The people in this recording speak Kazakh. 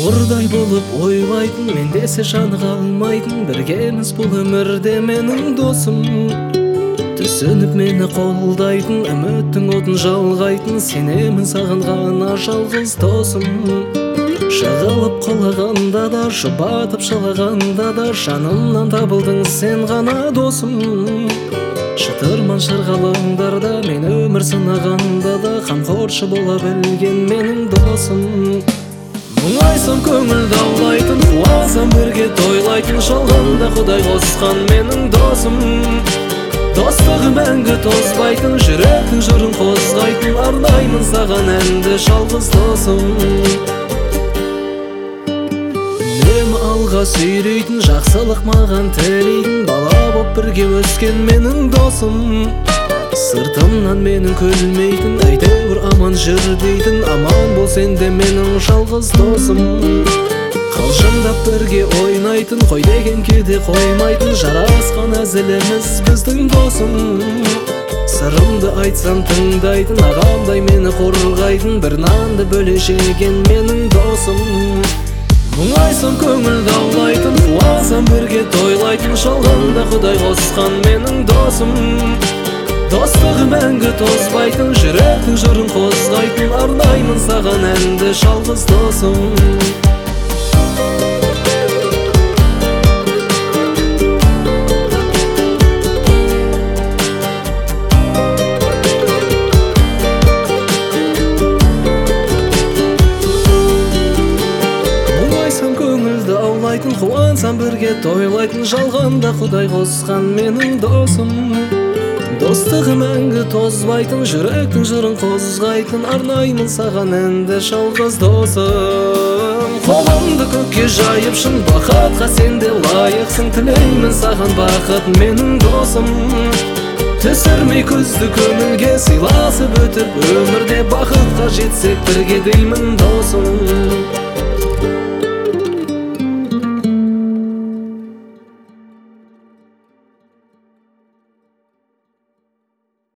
Бауырдай болып ойлайтын, мен десе жаныға алмайтын, біргеміз бұл өмірде менің досым. Түсініп мені қолдайтын, үміттің отын жалғайтын, сенемін саған ғана жалғыз досым. Жығылып құлағанда да, жұбатып жылағанда да, жанымнан табылдың сен ғана досым. Шытырман шырғалаңдарда, мен өмір сынағанда да, қамқоршы бола білген менің досым. Мұңайсам көңілді аулайтын, қуансам бірге тойлайтын, жалғанда Құдай қосқан менің досым. Достығы мәңгі тозбайтын, жүректің жырын қозғайтын, арнаймын саған әнді жалғыз досым. Үнемі алға сүйрейтін, жақсылық маған тілейтін, бала боп бірге өскен менің досым. Сыртымнан менің күлмейтін, әйтеуір аман жүр дейтін, аман бол сен де менің жалғыз досым. Қалжыңдап бірге ойнайтын, қой деген кеде қоймайтын, жарасқан әзіліміз біздің досым. Сырымды айтсам тыңдайтын, ағамдай мені қорғайтын, бір нанды бөле жеген менің досым. Мұңайсам көңілді аулайтын, қуансам бірге тойлайтын, жалғанда Құдай қосқан менің досым. Достығы мәңгі тозбайтын, жүректің жырын қозғайтын, арнаймын саған әнді жалғыз досым. Мұңайсам көңілді аулайтын, қуансам бірге тойлайтын, жалғанда Құдай қосқан менің досым. Достығы мәңгі тозбайтын, жүректің жырын қозғайтын, арнаймын саған әнді жалғыз досым. Қолымды көкке жайып шын бақытқа сен де лайықсың, тілеймін саған бақыт менің досым. Түсірмей күзді көңілге сыйласып өтіп, өмірде бақытқа жетсек бірге деймін досым.